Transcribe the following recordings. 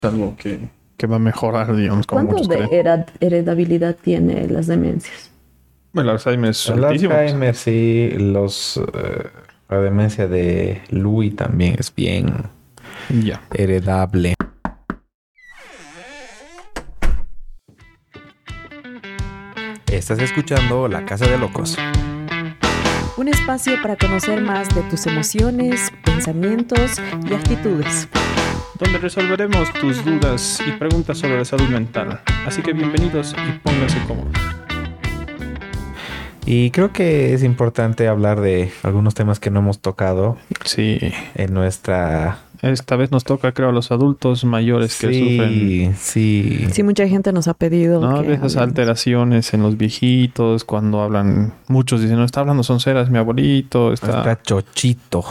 algo que va a mejorar, digamos, como ¿Cuánto muchos de creen. heredabilidad tiene las demencias? El Alzheimer es El altísimo, pues. Alzheimer, sí, la demencia de Louis también es bien Ya. heredable. Estás escuchando La Casa de Locos. Un espacio para conocer más de tus emociones, pensamientos y actitudes. Donde resolveremos tus dudas y preguntas sobre la salud mental. Así que bienvenidos y pónganse cómodos. Y creo que es importante hablar de algunos temas que no hemos tocado Sí. en nuestra... Esta vez nos toca, creo, a los adultos mayores que sufren. Sí. Sí, mucha gente nos ha pedido ¿No? que De esas hablemos. alteraciones en los viejitos, cuando hablan, muchos dicen, no está hablando sonceras, mi abuelito, Está chochito.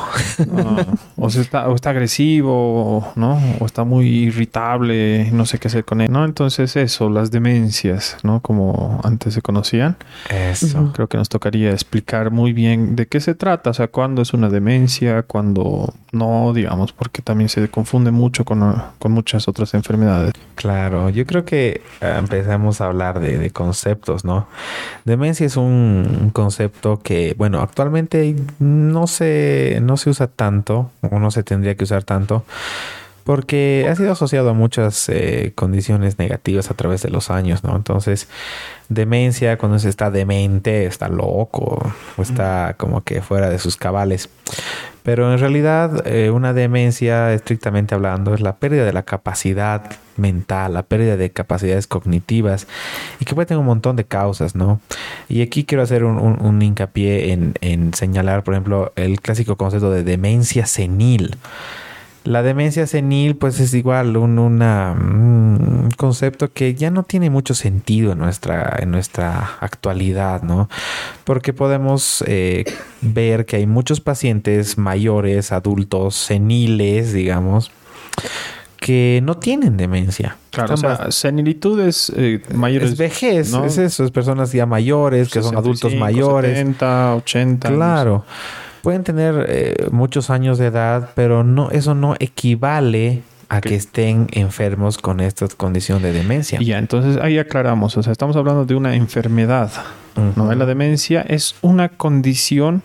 o está agresivo, ¿no? O está muy irritable, no sé qué hacer con él, ¿no? Entonces eso, las demencias, ¿no? Como antes se conocían. Eso. Ujú. Creo que nos tocaría explicar muy bien de qué se trata, o sea, cuándo es una demencia, cuándo no, digamos, porque también se confunde mucho con muchas otras enfermedades. Claro, yo creo que empezamos a hablar de conceptos, ¿no? Demencia es un concepto que, bueno, actualmente no se usa tanto, o no se tendría que usar tanto, porque ha sido asociado a muchas condiciones negativas a través de los años, ¿no? Entonces, demencia, cuando se está demente, está loco, o está como que fuera de sus cabales. Pero en realidad, una demencia, estrictamente hablando, es la pérdida de la capacidad mental, la pérdida de capacidades cognitivas y que puede tener un montón de causas, ¿no? Y aquí quiero hacer un hincapié en señalar, por ejemplo, el clásico concepto de demencia senil. La demencia senil, pues es igual un concepto que ya no tiene mucho sentido en nuestra actualidad, ¿no? Porque podemos ver que hay muchos pacientes mayores, adultos, seniles, digamos, que no tienen demencia. Claro, o Están sea, senilitud es mayores... es vejez, ¿no? es eso, es personas ya mayores, que son adultos 65, mayores. 70, 80 años. Claro. Pueden tener muchos años de edad, pero eso no equivale a que estén enfermos con esta condición de demencia. Y ya, entonces ahí aclaramos, o sea, estamos hablando de una enfermedad, ¿no? Ujú. La demencia es una condición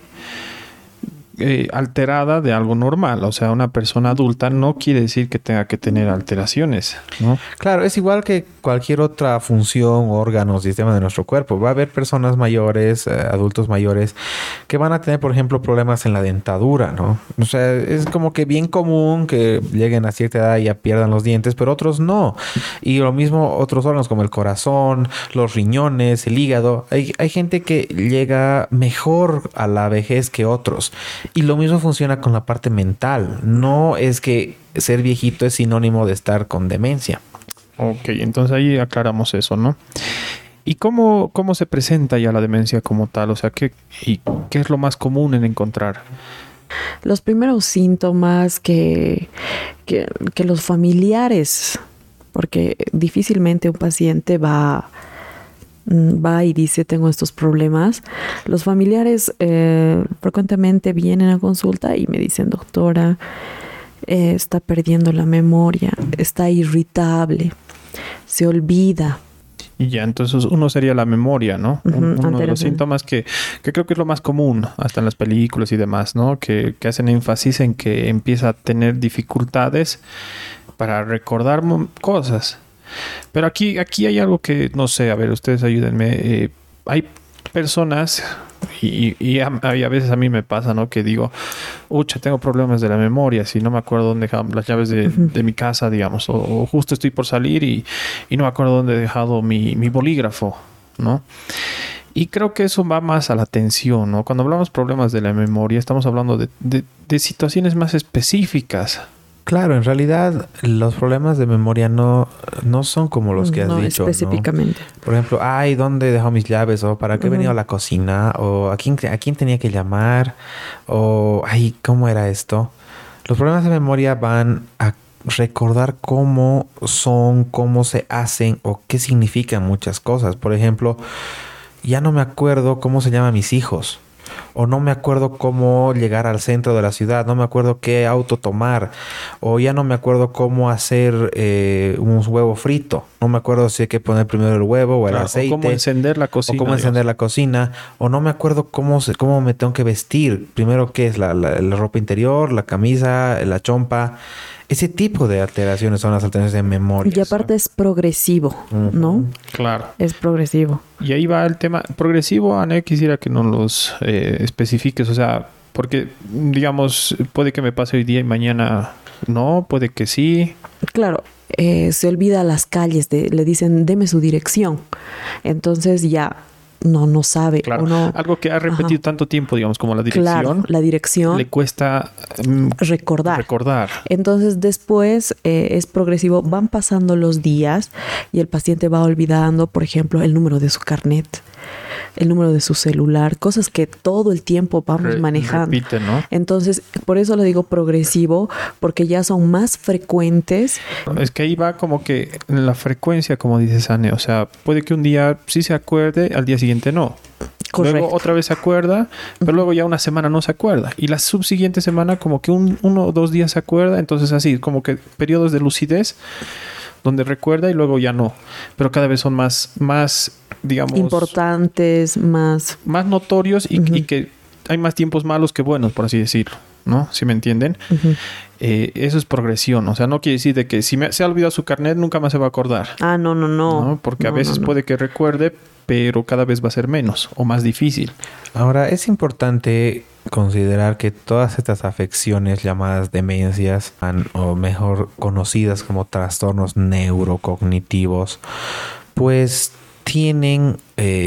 alterada de algo normal, o sea, una persona adulta no quiere decir que tenga que tener alteraciones, ¿no? Claro, es igual que cualquier otra función, órgano, sistema de nuestro cuerpo. Va a haber personas mayores, adultos mayores, que van a tener, por ejemplo, problemas en la dentadura, ¿no? O sea, es como que bien común que lleguen a cierta edad y ya pierdan los dientes, pero otros no. Y lo mismo otros órganos como el corazón, los riñones, el hígado. Hay gente que llega mejor a la vejez que otros. Y lo mismo funciona con la parte mental. No es que ser viejito es sinónimo de estar con demencia. Ok, entonces ahí aclaramos eso, ¿no? ¿Y cómo se presenta ya la demencia como tal? O sea, ¿qué es lo más común en encontrar? Los primeros síntomas que los familiares, porque difícilmente un paciente va y dice tengo estos problemas. Los familiares frecuentemente vienen a consulta y me dicen, doctora, está perdiendo la memoria, está irritable, se olvida. Y ya, entonces uno sería la memoria, ¿no? Ujú, Uno de los anteriormente. síntomas que creo que es lo más común, hasta en las películas y demás, ¿no? Que hacen énfasis en que empieza a tener dificultades para recordar cosas. Pero aquí hay algo que, no sé, a ver, ustedes ayúdenme. Hay personas, y a veces a mí me pasa, ¿no? Que digo, ucha, tengo problemas de la memoria, si no me acuerdo dónde he dejado las llaves de mi casa, digamos, o justo estoy por salir y no me acuerdo dónde he dejado mi bolígrafo, ¿no? Y creo que eso va más a la atención, ¿no? Cuando hablamos problemas de la memoria, estamos hablando de situaciones más específicas. Claro, en realidad los problemas de memoria no son como los que has No dicho, ¿no? específicamente. Por ejemplo, ay, ¿dónde he dejado mis llaves? O ¿para qué he venido a la cocina? O ¿a quién tenía que llamar? O ay, ¿cómo era esto? Los problemas de memoria van a recordar cómo son, cómo se hacen o qué significan muchas cosas. Por ejemplo, ya no me acuerdo cómo se llaman mis hijos. o no me acuerdo cómo llegar al centro de la ciudad, no me acuerdo qué auto tomar, o ya no me acuerdo cómo hacer un huevo frito, no me acuerdo si hay que poner primero el huevo o el aceite, o cómo encender la cocina, o cómo encender la cocina, o no me acuerdo cómo me tengo que vestir, primero qué es la ropa interior, la camisa, la chompa. Ese tipo de alteraciones son las alteraciones de memoria. Y aparte es progresivo, ¿no? Claro. Es progresivo. Y ahí va el tema progresivo. Ana, quisiera que nos los especifiques. O sea, porque, digamos, puede que me pase hoy día y mañana no, puede que sí. Claro. Se olvida las calles, le dicen, deme su dirección. Entonces ya no sabe. Claro, no, algo que ha repetido tanto tiempo, digamos, como la dirección. Claro, la dirección. Le cuesta recordar. Entonces después es progresivo, van pasando los días y el paciente va olvidando, por ejemplo, el número de su carnet, el número de su celular, cosas que todo el tiempo vamos manejando. Repite, ¿no? Entonces, por eso le digo progresivo, porque ya son más frecuentes. Es que ahí va como que la frecuencia, como dice Sane. O sea, puede que un día sí se acuerde, al día siguiente no. Correcto. Luego otra vez se acuerda, pero luego ya una semana no se acuerda. Y la subsiguiente semana como que uno o 2 días se acuerda. Entonces así, como que periodos de lucidez donde recuerda y luego ya no. Pero cada vez son más digamos... importantes, más notorios y que hay más tiempos malos que buenos, por así decirlo, ¿no? ¿Sí me entienden? Eso es progresión. O sea, no quiere decir de que si se ha olvidado su carnet, nunca más se va a acordar. Ah, no. Porque a veces puede que recuerde, pero cada vez va a ser menos o más difícil. Ahora, es importante considerar que todas estas afecciones llamadas demencias, o mejor conocidas como trastornos neurocognitivos, pues tienen,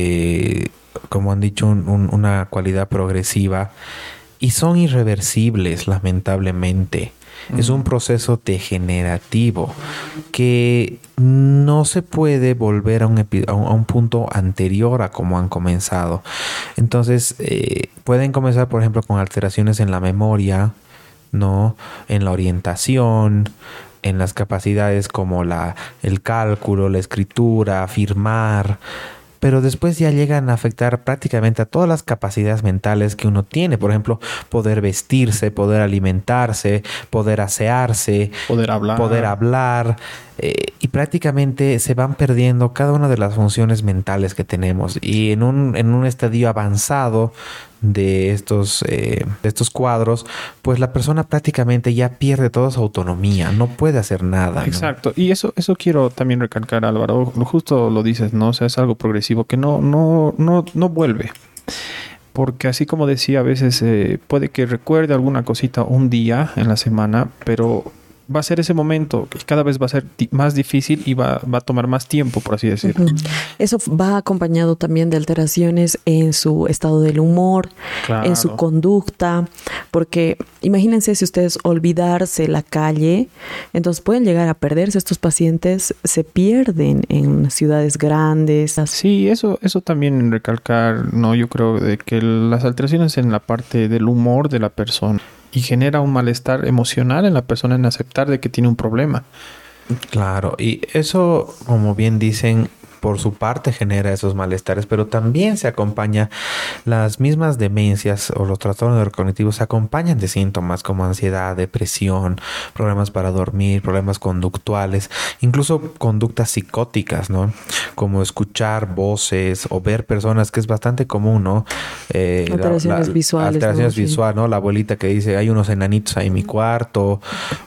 como han dicho, una cualidad progresiva y son irreversibles, lamentablemente. Es un proceso degenerativo que no se puede volver a un punto anterior a como han comenzado. Entonces, pueden comenzar, por ejemplo, con alteraciones en la memoria, ¿no? En la orientación, en las capacidades como el cálculo, la escritura, firmar. Pero después ya llegan a afectar prácticamente a todas las capacidades mentales que uno tiene. Por ejemplo, poder vestirse, poder alimentarse, poder asearse, poder hablar. Y prácticamente se van perdiendo cada una de las funciones mentales que tenemos. Y en un estadio avanzado de estos cuadros, pues la persona prácticamente ya pierde toda su autonomía, no puede hacer nada, ¿no? Exacto. Y eso quiero también recalcar, Álvaro. Justo lo dices, ¿no? O sea, es algo progresivo que no vuelve. Porque así como decía, a veces puede que recuerde alguna cosita un día en la semana, pero va a ser ese momento que cada vez va a ser más difícil y va a tomar más tiempo, por así decirlo. Eso va acompañado también de alteraciones en su estado del humor, claro, en su conducta, porque imagínense si ustedes olvidarse la calle, entonces pueden llegar a perderse. Estos pacientes se pierden en ciudades grandes. Sí, eso también recalcar, ¿no? Yo creo de que las alteraciones en la parte del humor de la persona y genera un malestar emocional en la persona en aceptar de que tiene un problema. Claro, y eso, como bien dicen, por su parte genera esos malestares, pero también se acompaña, las mismas demencias o los trastornos neurocognitivos se acompañan de síntomas como ansiedad, depresión, problemas para dormir, problemas conductuales, incluso conductas psicóticas, ¿no? Como escuchar voces o ver personas, que es bastante común, ¿no? Alteraciones visuales. Alteraciones ¿no? visuales, ¿no? La abuelita que dice, hay unos enanitos ahí en mi cuarto,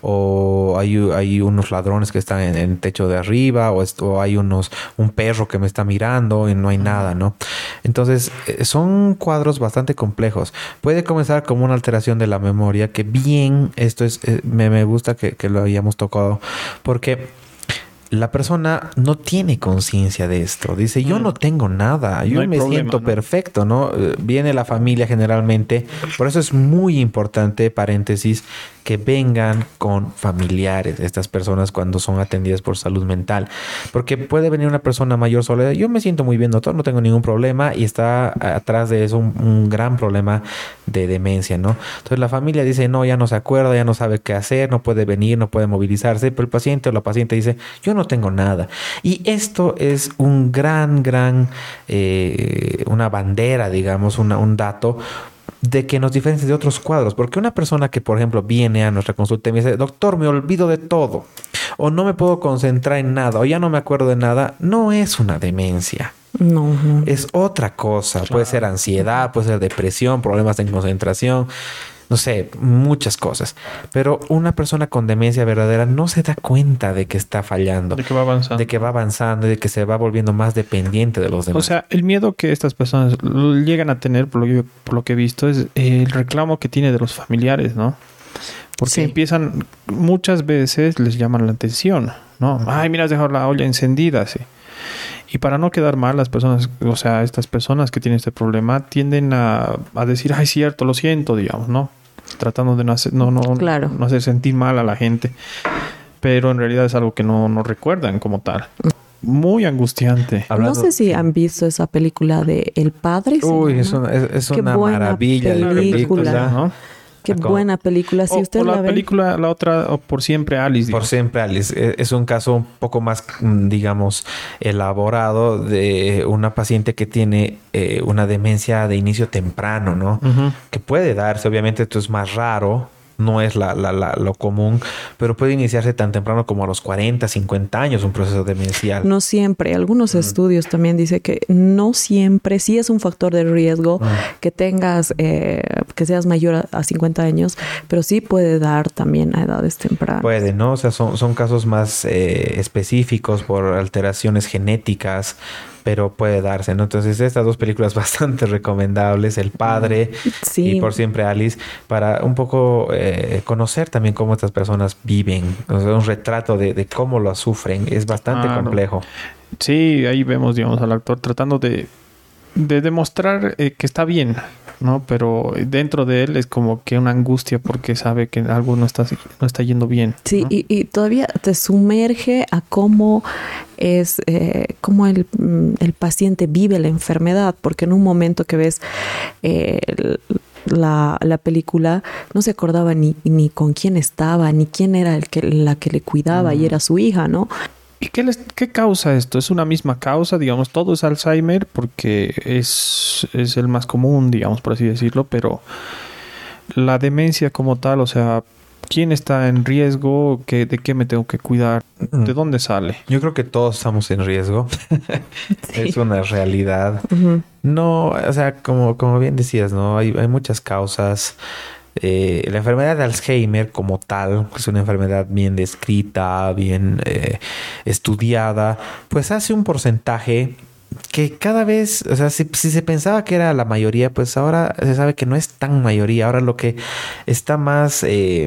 o hay unos ladrones que están en el techo de arriba, o hay un perro que me está mirando y no hay nada, ¿no? Entonces, son cuadros bastante complejos. Puede comenzar como una alteración de la memoria, que bien, esto es, me gusta que lo hayamos tocado, porque la persona no tiene conciencia de esto. Dice, yo no tengo nada, yo me siento perfecto, ¿no? Viene la familia generalmente. Por eso es muy importante, paréntesis, que vengan con familiares estas personas cuando son atendidas por salud mental. Porque puede venir una persona mayor sola, yo me siento muy bien, doctor, no tengo ningún problema, y está atrás de eso un gran problema de demencia, ¿no? Entonces la familia dice, no, ya no se acuerda, ya no sabe qué hacer, no puede venir, no puede movilizarse, pero el paciente o la paciente dice, yo no tengo nada. Y esto es un gran, una bandera, digamos, un dato, de que nos diferencie de otros cuadros. Porque una persona que, por ejemplo, viene a nuestra consulta y me dice, doctor, me olvido de todo, o no me puedo concentrar en nada, o ya no me acuerdo de nada, no es una demencia. No. Es otra cosa. Claro. Puede ser ansiedad, puede ser depresión, problemas de concentración, no sé, muchas cosas. Pero una persona con demencia verdadera no se da cuenta de que está fallando, De que va avanzando. de que va avanzando y de que se va volviendo más dependiente de los demás. O sea, el miedo que estas personas llegan a tener, por lo que he visto, es el reclamo que tiene de los familiares, ¿no? Porque Sí. empiezan, muchas veces les llaman la atención, ¿no? Ay, mira, has dejado la olla encendida, sí. Y para no quedar mal, las personas, o sea, estas personas que tienen este problema tienden a decir, ay, cierto, lo siento, digamos, ¿no? Tratando de Claro. no hacer sentir mal a la gente. Pero en realidad es algo que no recuerdan como tal. Muy angustiante. Hablando- No sé si han visto esa película de El Padre. ¿se Uy, llama? es Qué una buena maravilla de película. película. ¿No? Qué Acá- buena película. Si usted o la la ve. película, la otra, o Por Siempre Alice. Por digamos. siempre, Alice. Es un caso un poco más, digamos, elaborado de una paciente que tiene una demencia de inicio temprano, ¿no? Ujú. Que puede darse, obviamente esto es más raro, no es lo común, pero puede iniciarse tan temprano como a los 40, 50 años un proceso demencial. No siempre. Algunos estudios también dicen que no siempre, sí es un factor de riesgo que tengas, que seas mayor a 50 años, pero sí puede dar también a edades tempranas. Puede, ¿no? O sea, son casos más específicos por alteraciones genéticas, pero puede darse, ¿no? Entonces, estas dos películas bastante recomendables, El Padre Sí. y Por Siempre Alice, para un poco conocer también cómo estas personas viven, o sea, un retrato de cómo lo sufren, es bastante Claro. complejo. Sí, ahí vemos, digamos, al actor tratando de demostrar que está bien, ¿no? Pero dentro de él es como que una angustia porque sabe que algo no está yendo bien. Sí, ¿no? y todavía te sumerge a cómo es, cómo el paciente vive la enfermedad, porque en un momento que ves la película, no se acordaba ni con quién estaba, ni quién era la que le cuidaba, y era su hija, ¿no? ¿Y qué causa esto? ¿Es una misma causa? Digamos, todo es Alzheimer porque es el más común, digamos, por así decirlo, pero la demencia como tal, o sea, ¿quién está en riesgo? ¿De qué me tengo que cuidar? ¿De dónde sale? Yo creo que todos estamos en riesgo. Es una realidad. Ujú. No, o sea, como bien decías, ¿no? Hay muchas causas. La enfermedad de Alzheimer como tal, que es una enfermedad bien descrita, bien estudiada, pues hace un porcentaje que cada vez, o sea, si se pensaba que era la mayoría, pues ahora se sabe que no es tan mayoría. Ahora lo que está más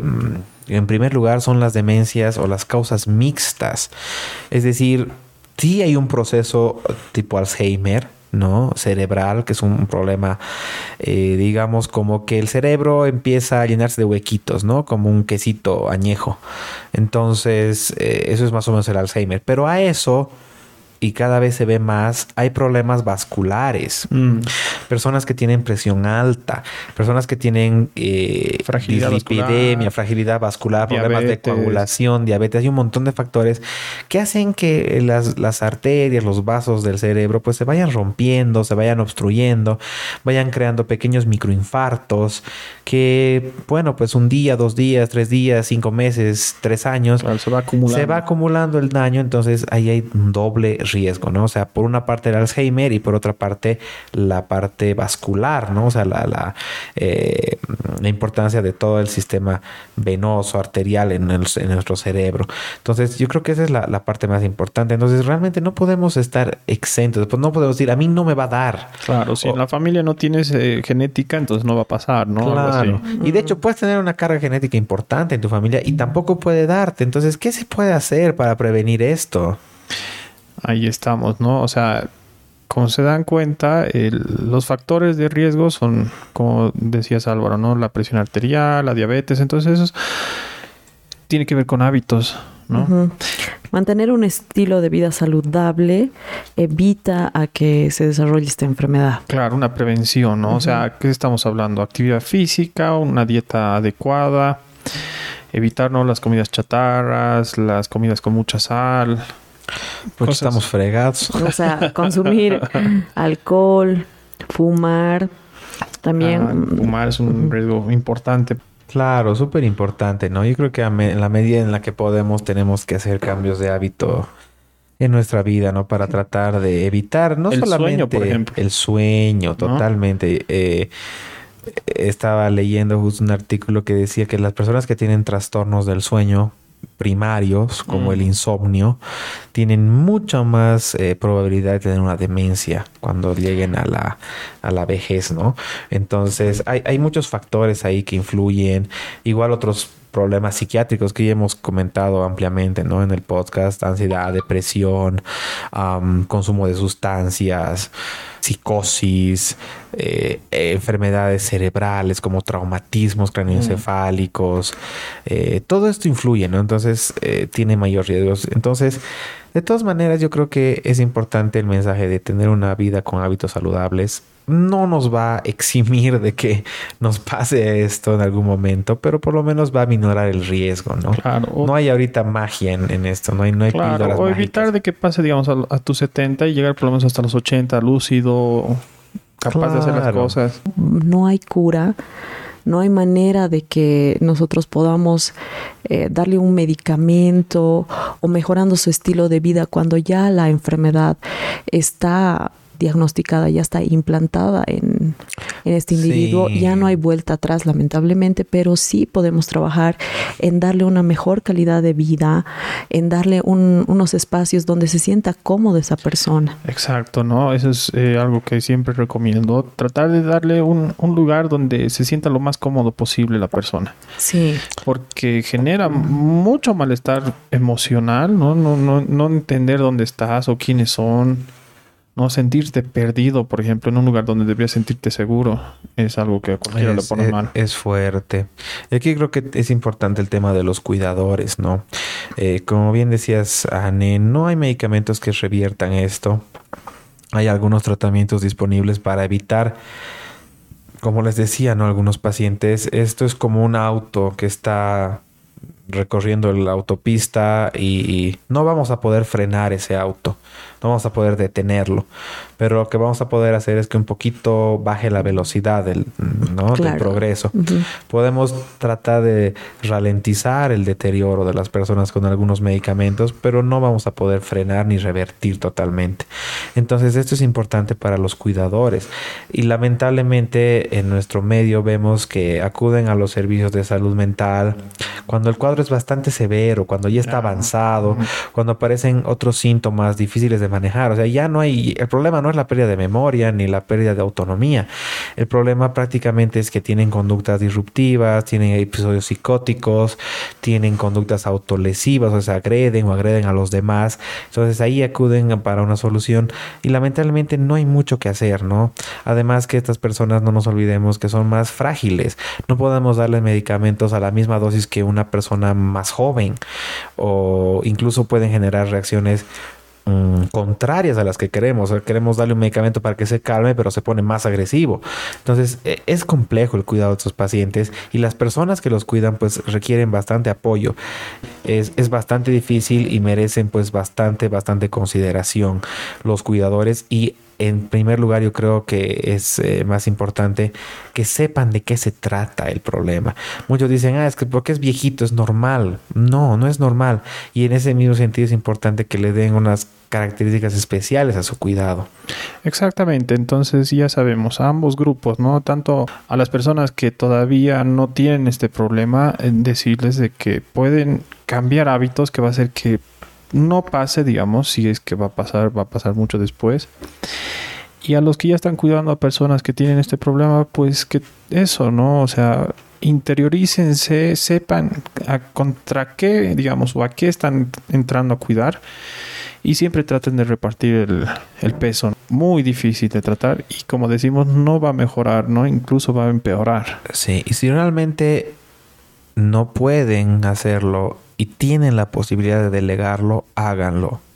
en primer lugar son las demencias o las causas mixtas. Es decir, sí hay un proceso tipo Alzheimer, ¿no? Cerebral, que es un problema, digamos, como que el cerebro empieza a llenarse de huequitos, ¿no? Como un quesito añejo. Entonces, eso es más o menos el Alzheimer. Pero a eso, y cada vez se ve más, hay problemas vasculares. Personas que tienen presión alta, personas que tienen Fragilidad dislipidemia, vascular, fragilidad vascular, problemas de diabetes. coagulación, diabetes. Hay un montón de factores que hacen que las arterias, los vasos del cerebro, pues se vayan rompiendo, se vayan obstruyendo, vayan creando pequeños microinfartos que, bueno, pues un día, 2 días, 3 días, 5 meses, 3 años, Claro, se va acumulando. se va acumulando el daño. Entonces ahí hay un doble riesgo, ¿no? O sea, por una parte el Alzheimer y por otra parte la parte vascular, ¿no? O sea, la importancia de todo el sistema venoso, arterial en nuestro cerebro. Entonces, yo creo que esa es la parte más importante. Entonces, realmente no podemos estar exentos. Pues no podemos decir, a mí no me va a dar. Claro, si en la familia no tienes genética, entonces no va a pasar, ¿no? Algo Claro. así. Y de hecho puedes tener una carga genética importante en tu familia y tampoco puede darte. Entonces, ¿qué se puede hacer para prevenir esto? Ahí estamos, ¿no? O sea, como se dan cuenta, los factores de riesgo son, como decías Álvaro, ¿no? La presión arterial, la diabetes, entonces eso tiene que ver con hábitos, ¿no? Ujú. Mantener un estilo de vida saludable evita a que se desarrolle esta enfermedad. Claro, una prevención, ¿no? O sea, ¿qué estamos hablando? Actividad física, una dieta adecuada, evitar, ¿no? Las comidas chatarras, las comidas con mucha sal. Porque Cosas. estamos fregados. O sea, consumir alcohol, fumar, También fumar es un riesgo importante. Claro, súper importante, ¿no? Yo creo que en la medida en la que podemos, tenemos que hacer cambios de hábito en nuestra vida, ¿no? Para tratar de evitar no El solamente sueño, por ejemplo. el sueño, ¿No? totalmente. Estaba leyendo justo un artículo que decía que las personas que tienen trastornos del sueño primarios, como el insomnio, tienen mucha más probabilidad de tener una demencia cuando lleguen a la vejez, ¿no? Entonces, hay muchos factores ahí que influyen. Igual otros problemas psiquiátricos que ya hemos comentado ampliamente, ¿no? En el podcast: ansiedad, depresión, consumo de sustancias, psicosis, enfermedades cerebrales como traumatismos craneoencefálicos. Todo esto influye, ¿no? Entonces, tiene mayor riesgos. Entonces, de todas maneras, yo creo que es importante el mensaje de tener una vida con hábitos saludables. No nos va a eximir de que nos pase esto en algún momento, pero por lo menos va a minorar el riesgo, ¿no? Claro. No hay ahorita magia en esto, no hay Claro, píldoras o evitar mágicas. de que pase, digamos, a tus 70 y llegar por lo menos hasta los 80 lúcido, capaz de hacer las Claro. cosas. no hay cura, no hay manera de que nosotros podamos darle un medicamento o mejorando su estilo de vida cuando ya la enfermedad está diagnosticada, ya está implantada en este individuo. Sí. Ya no hay vuelta atrás, lamentablemente, pero sí podemos trabajar en darle una mejor calidad de vida, en darle unos espacios donde se sienta cómodo esa persona. Exacto, ¿no? Eso es algo que siempre recomiendo. Tratar de darle un lugar donde se sienta lo más cómodo posible la persona. Sí. Porque genera mucho malestar emocional, ¿no? No entender dónde estás o quiénes son. No sentirte perdido, por ejemplo, en un lugar donde deberías sentirte seguro. Es algo que a cualquiera le pone mal. Es fuerte. Y aquí creo que es importante el tema de los cuidadores, ¿no? Como bien decías, Anne, no hay medicamentos que reviertan esto. Hay algunos tratamientos disponibles para evitar, como les decía, ¿no? Algunos pacientes, esto es como un auto que está recorriendo la autopista y no vamos a poder frenar ese auto, no vamos a poder detenerlo, pero lo que vamos a poder hacer es que un poquito baje la velocidad del Claro. progreso. Ujú. Podemos tratar de ralentizar el deterioro de las personas con algunos medicamentos, pero no vamos a poder frenar ni revertir totalmente. Entonces, esto es importante para los cuidadores. Y lamentablemente en nuestro medio vemos que acuden a los servicios de salud mental cuando el cuadro es bastante severo, cuando ya está avanzado, cuando aparecen otros síntomas difíciles de manejar. O sea, ya no hay... El problema no es la pérdida de memoria ni la pérdida de autonomía. El problema prácticamente es que tienen conductas disruptivas, tienen episodios psicóticos, tienen conductas autolesivas, o sea, agreden a los demás. Entonces ahí acuden para una solución y lamentablemente no hay mucho que hacer, ¿no? Además que estas personas, no nos olvidemos que son más frágiles. No podemos darles medicamentos a la misma dosis que una persona más joven, o incluso pueden generar reacciones contrarias a las que queremos. O sea, queremos darle un medicamento para que se calme, pero se pone más agresivo. Entonces, es complejo el cuidado de estos pacientes y las personas que los cuidan pues requieren bastante apoyo. Es bastante difícil y merecen pues bastante consideración los cuidadores. Y en primer lugar, yo creo que es más importante que sepan de qué se trata el problema. Muchos dicen, es que porque es viejito es normal. No, no es normal. Y en ese mismo sentido es importante que le den unas características especiales a su cuidado. Exactamente, entonces ya sabemos, a ambos grupos, ¿no? Tanto a las personas que todavía no tienen este problema, decirles de que pueden cambiar hábitos que va a hacer que no pase, digamos, si es que va a pasar mucho después. Y a los que ya están cuidando a personas que tienen este problema, pues que eso, ¿no? O sea, interiorícense, sepan contra qué, digamos, o a qué están entrando a cuidar. Y siempre traten de repartir el peso. Muy difícil de tratar y, como decimos, no va a mejorar, ¿no? Incluso va a empeorar. Sí, y si realmente no pueden hacerlo y tienen la posibilidad de delegarlo, háganlo.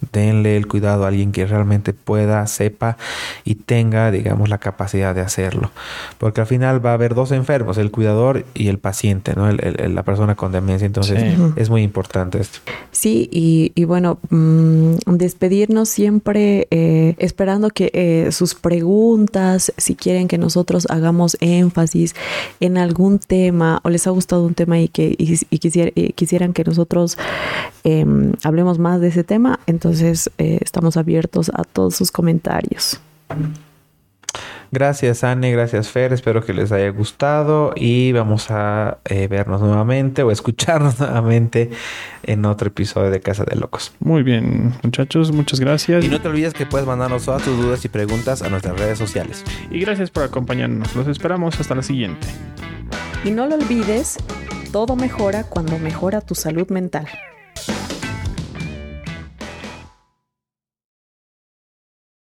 denle el cuidado a alguien que realmente pueda, sepa y tenga, digamos, la capacidad de hacerlo. Porque al final va a haber dos enfermos, el cuidador y el paciente, ¿no? La persona con demencia. Entonces, es muy importante esto. Sí, y bueno, despedirnos siempre esperando que sus preguntas, si quieren que nosotros hagamos énfasis en algún tema o les ha gustado un tema y quisieran que nosotros hablemos más de ese tema, entonces estamos abiertos a todos sus comentarios. Gracias, Anne, gracias, Fer. Espero que les haya gustado y vamos a vernos nuevamente o escucharnos nuevamente en otro episodio de Casa de Locos. Muy bien, muchachos, muchas gracias. Y no te olvides que puedes mandarnos todas tus dudas y preguntas a nuestras redes sociales. Y gracias por acompañarnos. Los esperamos hasta la siguiente. Y no lo olvides, todo mejora cuando mejora tu salud mental.